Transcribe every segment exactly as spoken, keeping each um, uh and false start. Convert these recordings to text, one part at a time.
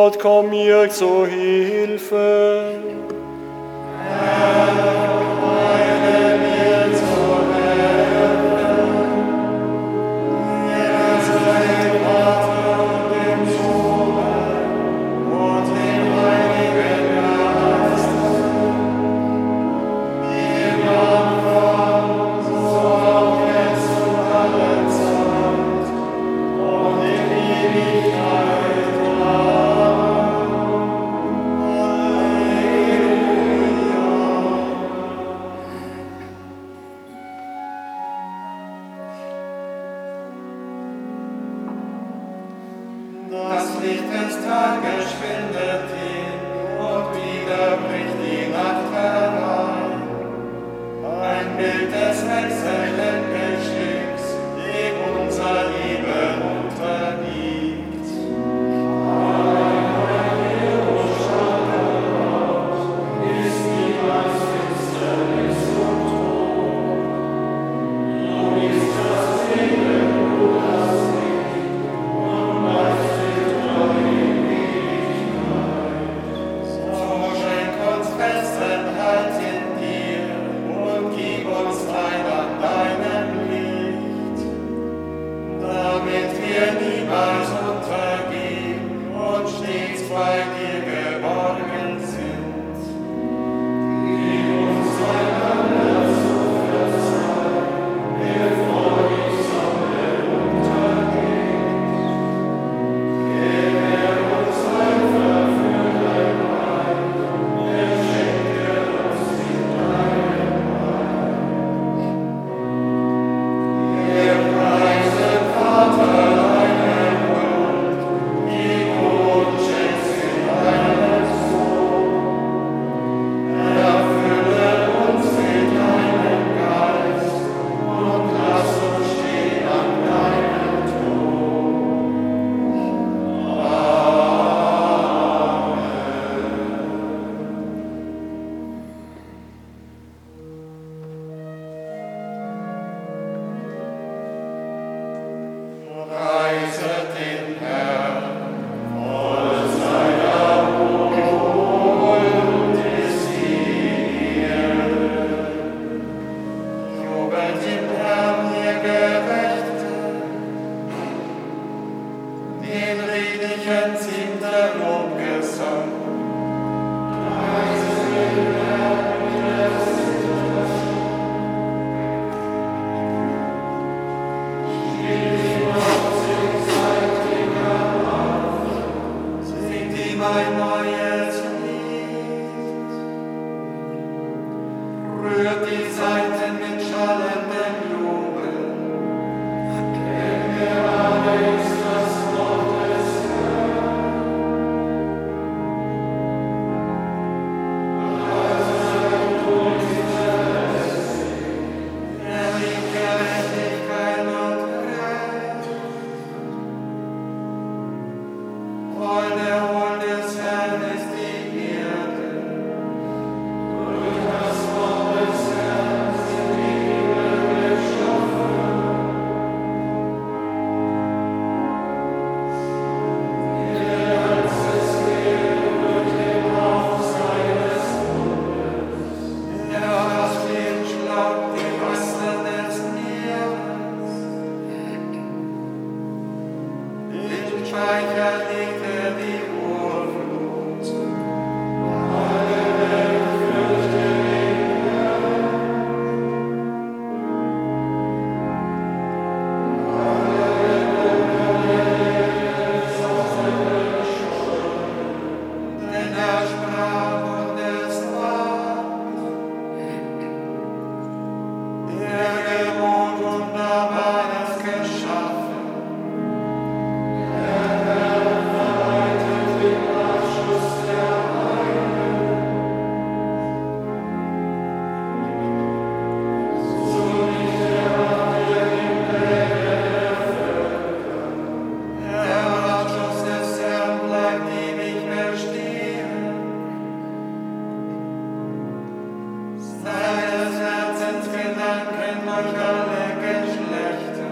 Gott, komm mir zu Hilfe.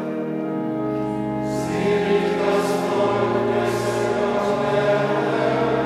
Selig das Volk des Herrn.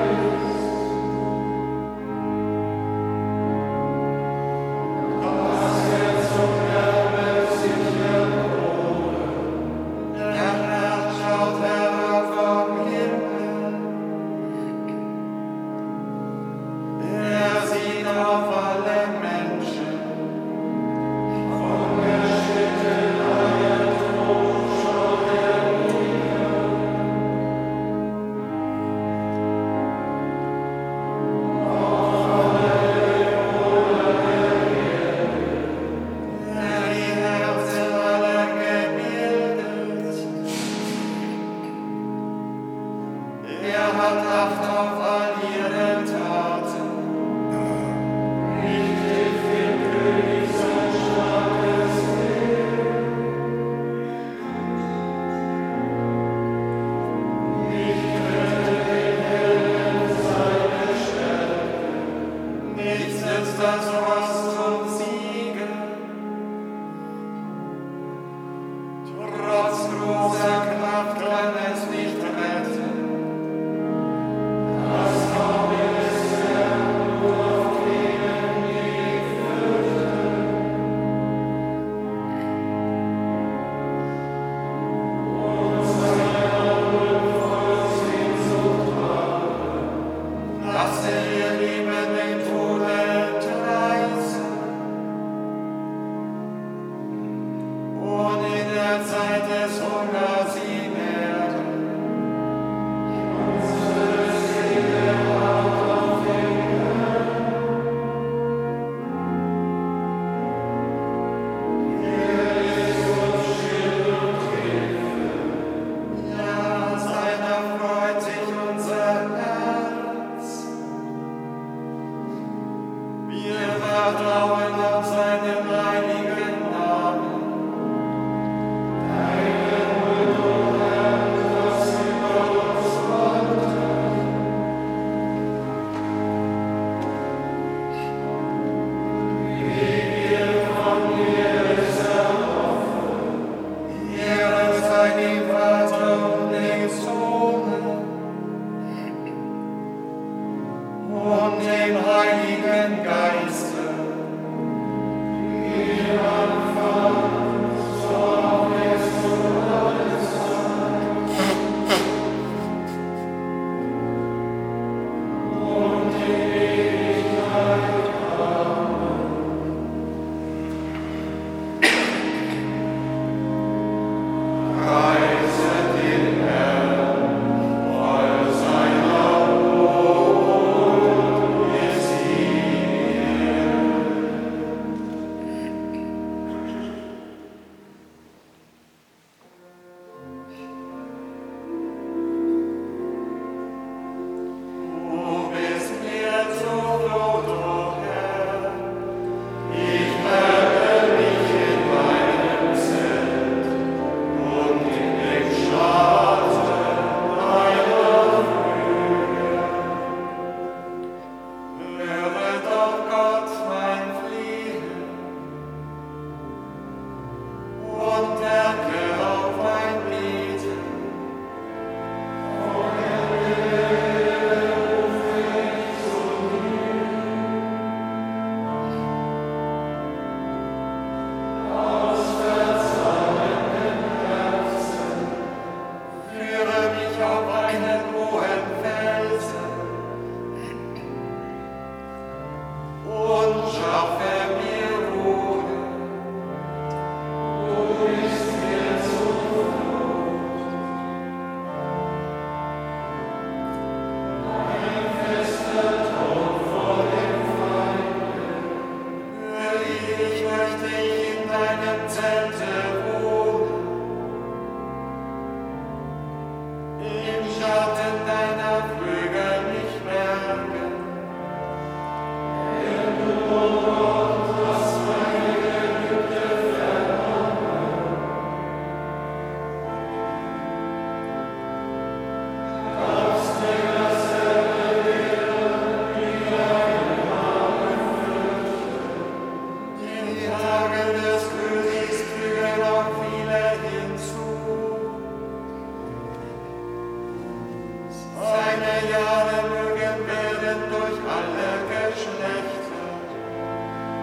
Jahre mögen werden durch alle Geschlechter.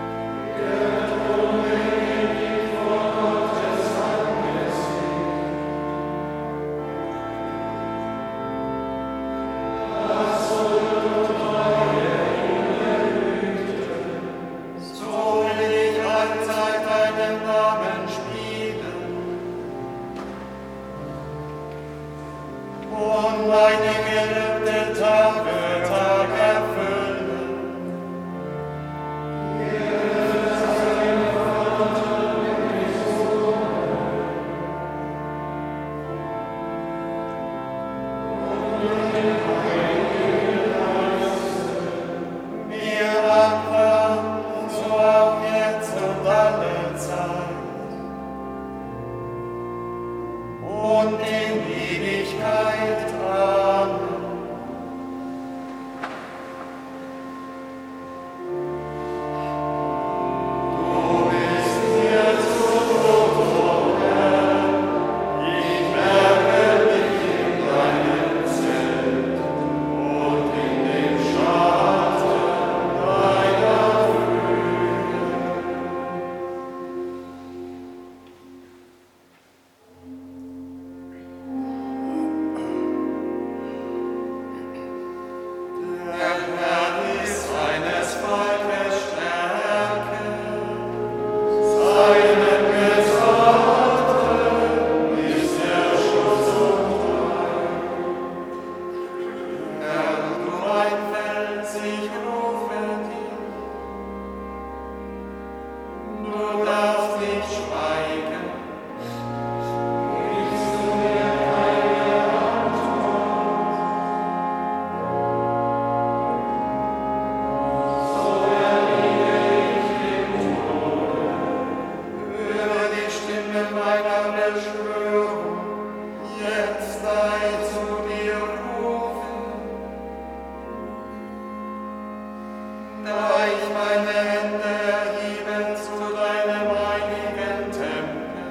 Da ich meine Hände erhebe zu deinem heiligen Tempel,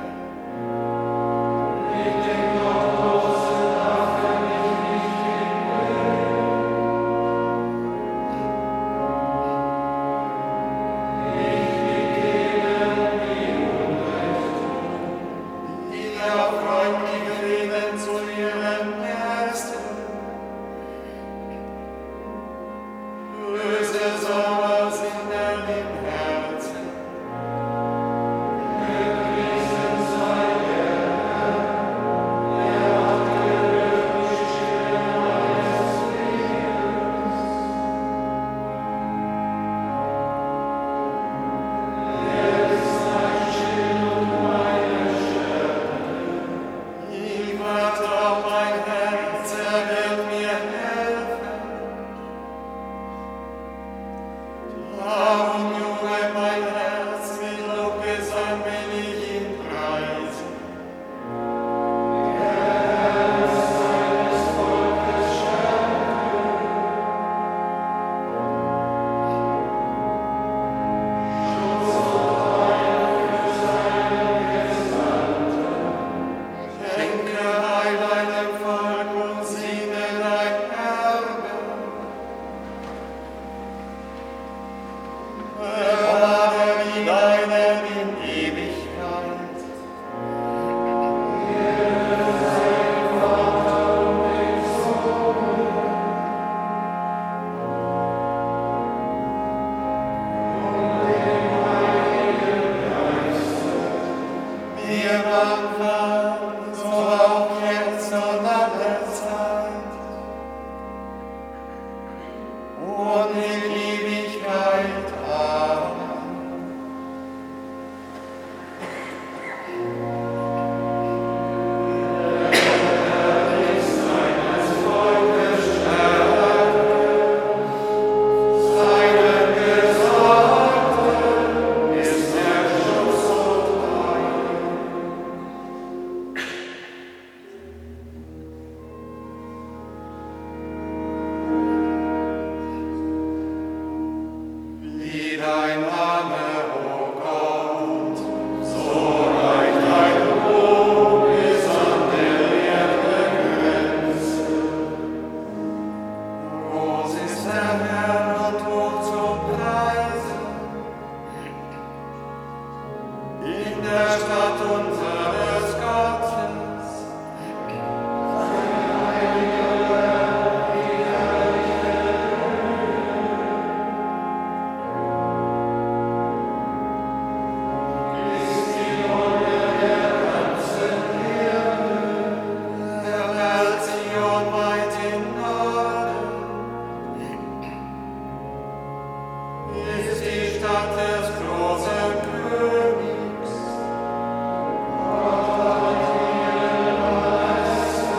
mit dem gottlosen Lachen ich mich hinweg. Ich begegnen die Unrecht, die da freundlich reden zu ihren Gästen. Böse Sauer sind er im Herzen. Gepriesen sei der Herr, der hat gelöst die Stille meines Lebens. Er ist mein Schild und meine Stärke. Ich warte auf mein Herz, er wird mir helfen. Darum, Junge, mein Herz, mit Lobgesang will ich ihn preisen. Der Herr ist seines Volkes Stärke. Schutz und Heil für seinen Gesandten. Schenke Heil deinem Volk und segne dein Erbe. Bewahre die Deinen in Ewigkeit. Ehre sei dem Vater und dem Sohn und dem Heiligen Geiste, wie im Anfang, so auch jetzt und alle Zeit und in Ewigkeit. Amen. Der ist seines Volkes Stärke, seinen Gesalbten ist der Schutz und Heil. Wie dein Name, o Gott, so reicht dein Lob bis an der Erde Grenze. Groß ist der Herr und hoch zu preisen. In der Stadt unseres Gottes, sein heiliger Werk, wie herrliche ist die Wonne der ganzen Erde. Erhält Zion weit im Norden, ist die Stadt des großen Königs. Gott hat ihre Paläste.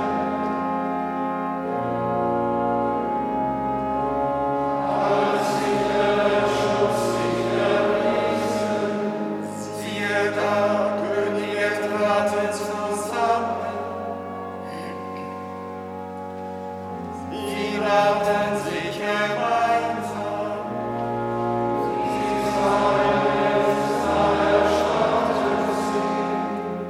Als sicherer Schutz sich erwiesen, siehe da, Könige traten zusammen. Sie nahten sich gemeinsam. Sie sahen jetzt alle Schatten ziehen.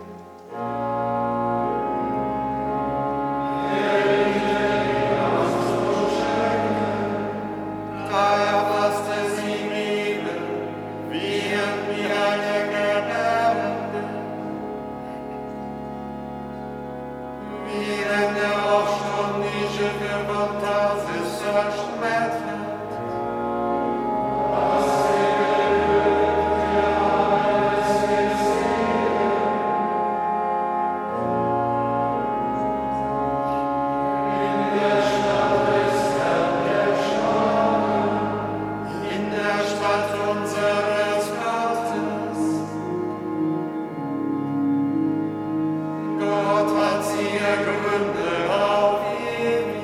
Er legte die Angst und Schrecken, da erfasste sie Liebe, wiehend wie eine Gebärende. Wie wenn der Aufsturm die Schiffe von Tarsis zerschmettert. Das Segel löst, wir haben es gesehen. In der Stadt ist er geschlagen, in der Stadt unseres Gottes. Gott hat sie ergründet auf ewig.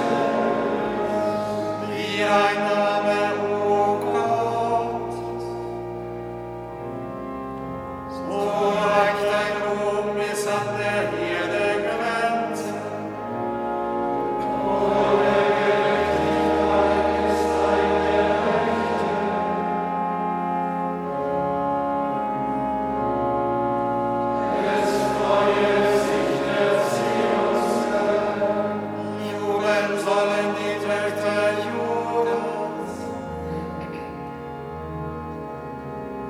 Wie ein Name, o Gott.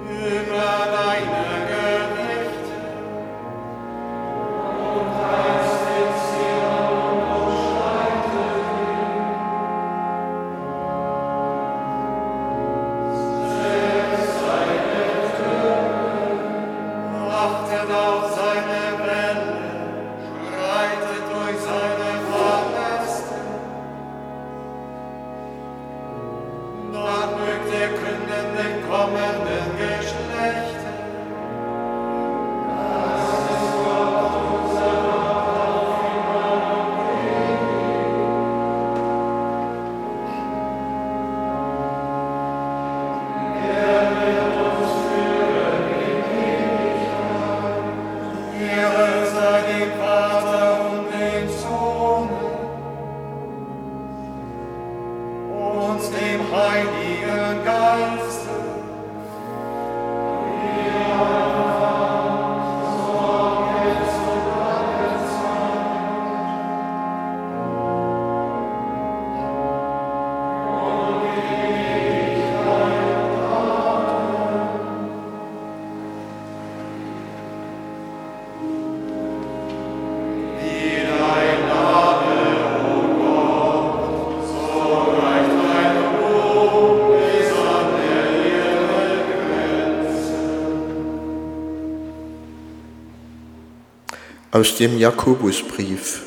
Aus dem Jakobusbrief.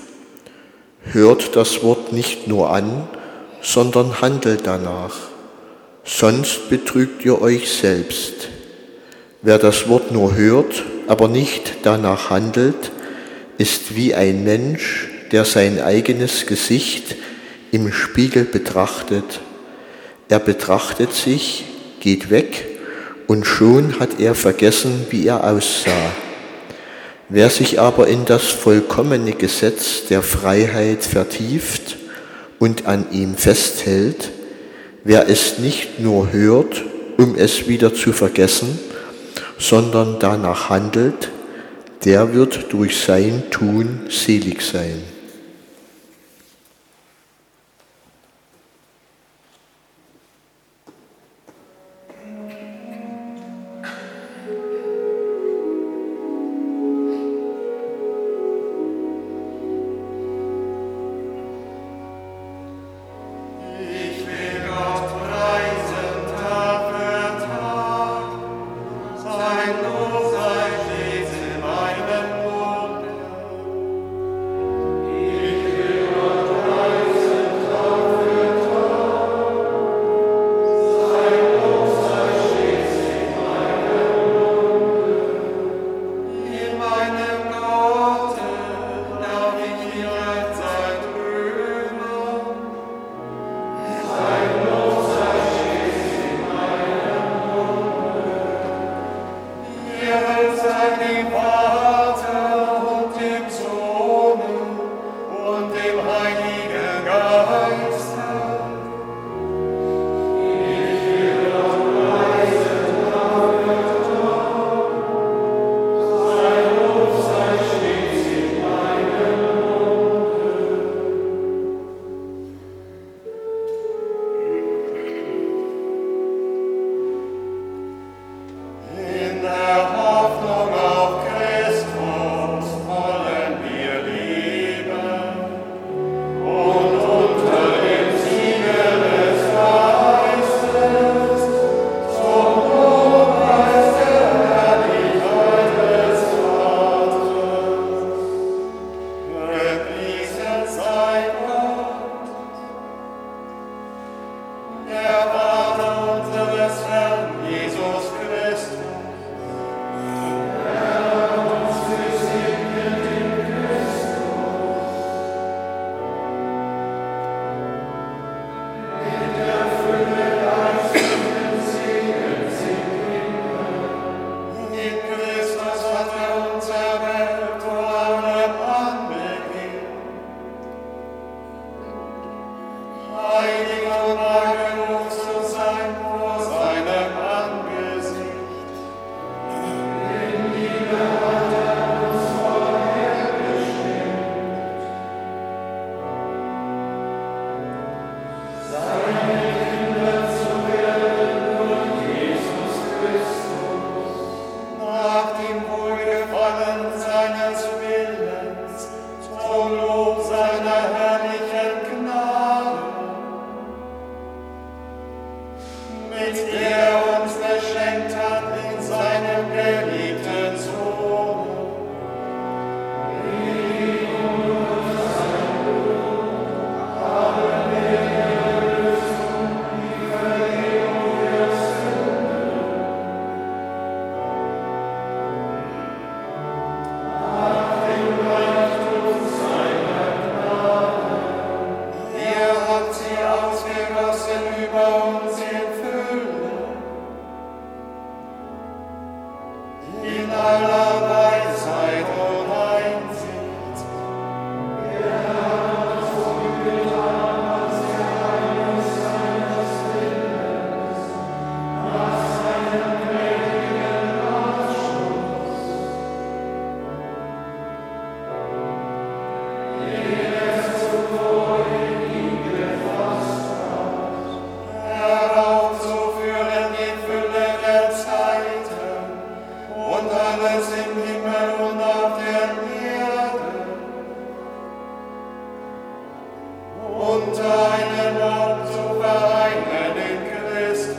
Hört das Wort nicht nur an, sondern handelt danach, sonst betrügt ihr euch selbst. Wer das Wort nur hört, aber nicht danach handelt, ist wie ein Mensch, der sein eigenes Gesicht im Spiegel betrachtet. Er betrachtet sich, geht weg und schon hat er vergessen, wie er aussah. Wer sich aber in das vollkommene Gesetz der Freiheit vertieft und an ihm festhält, wer es nicht nur hört, um es wieder zu vergessen, sondern danach handelt, der wird durch sein Tun selig sein. Sein Lob sei stets in meinem Munde. in aller Weisheit und Einsicht. Ja, so getan, was er eines seines Willens, nach seinem mächtigen Ratschluss. Den er zuvor in ihm gefasst hat, heraufzuführen die Fülle der Zeiten und alles im Himmel und auf der Erde. Unter einem Haupt zu vereinen in Christus.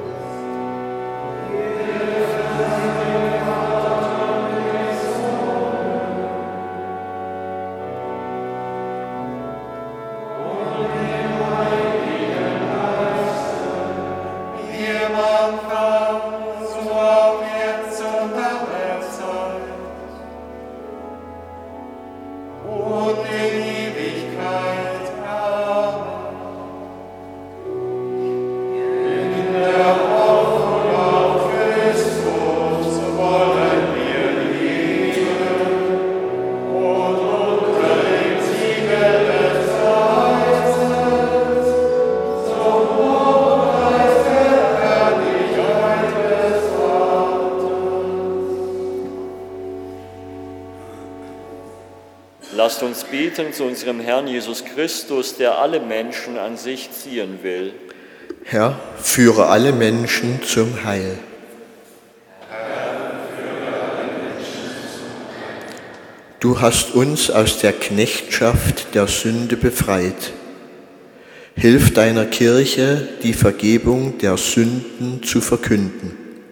Wie im Anfang, so auch jetzt und alle Zeit. Und in Ewigkeit. Amen. In der Hoffnung auf Christus wollen wir leben und unter dem Siegel des Heils zum Lobpreis der Herrlichkeit des Vaters. Lasst uns beten zu unserem Herrn Jesus Christus, der alle Menschen an sich ziehen will. Herr, führe alle Menschen zum Heil. Du hast uns aus der Knechtschaft der Sünde befreit. Hilf deiner Kirche, die Vergebung der Sünden zu verkünden.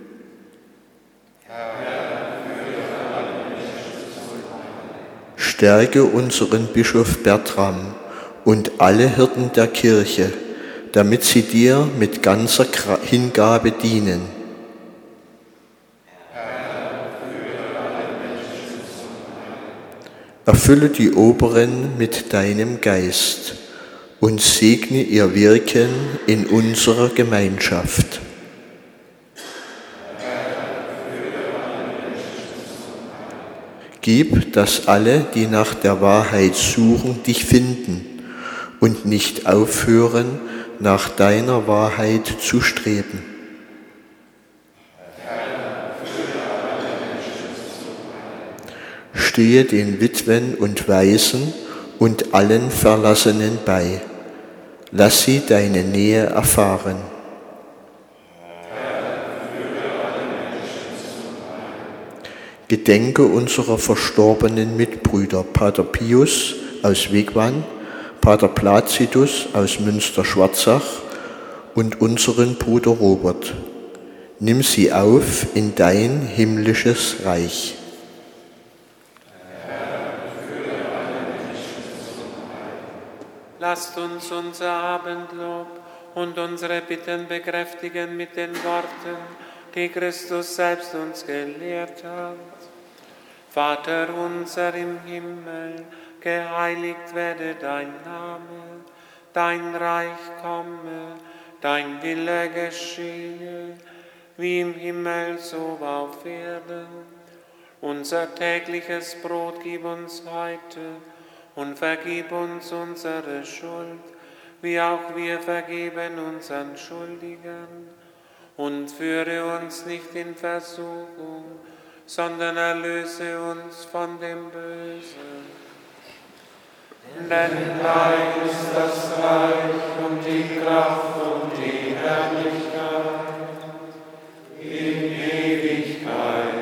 Stärke unseren Bischof Bertram und alle Hirten der Kirche, damit sie dir mit ganzer Hingabe dienen. Erfülle die Oberen mit deinem Geist und segne ihr Wirken in unserer Gemeinschaft. Gib, dass alle, die nach der Wahrheit suchen, dich finden und nicht aufhören, nach deiner Wahrheit zu streben. Stehe den Witwen und Waisen und allen Verlassenen bei. Lass sie deine Nähe erfahren. Gedenke unserer verstorbenen Mitbrüder Pater Pius aus Wegwann, Pater Placidus aus Münster-Schwarzach und unseren Bruder Robert. Nimm sie auf in dein himmlisches Reich. Lasst uns unser Abendlob und unsere Bitten bekräftigen mit den Worten, die Christus selbst uns gelehrt hat. Vater unser im Himmel, geheiligt werde dein Name, dein Reich komme, dein Wille geschehe, wie im Himmel so auf Erden. Unser tägliches Brot gib uns heute und vergib uns unsere Schuld, wie auch wir vergeben unseren Schuldigen. Und führe uns nicht in Versuchung, sondern erlöse uns von dem Bösen. Denn dein ist das Reich und die Kraft und die Herrlichkeit in Ewigkeit.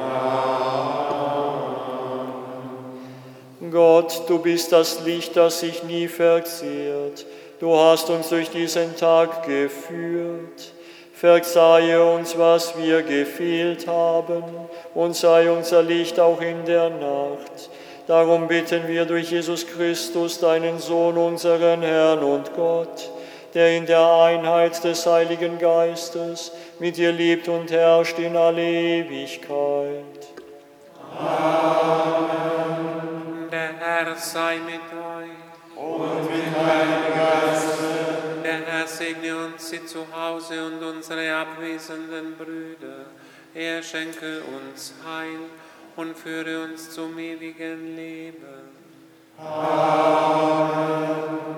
Amen. Gott, du bist das Licht, das sich nie verzehrt. Du hast uns durch diesen Tag geführt. Verzeihe uns, was wir gefehlt haben, und sei unser Licht auch in der Nacht. Darum bitten wir durch Jesus Christus, deinen Sohn, unseren Herrn und Gott, der in der Einheit des Heiligen Geistes mit dir lebt und herrscht in alle Ewigkeit. Amen. Der Herr sei mit euch. Und mit deinem Geiste. Der Herr segne uns sie zu Hause und unsere abwesenden Brüder Er schenke uns Heil und führe uns zum ewigen Leben. Amen.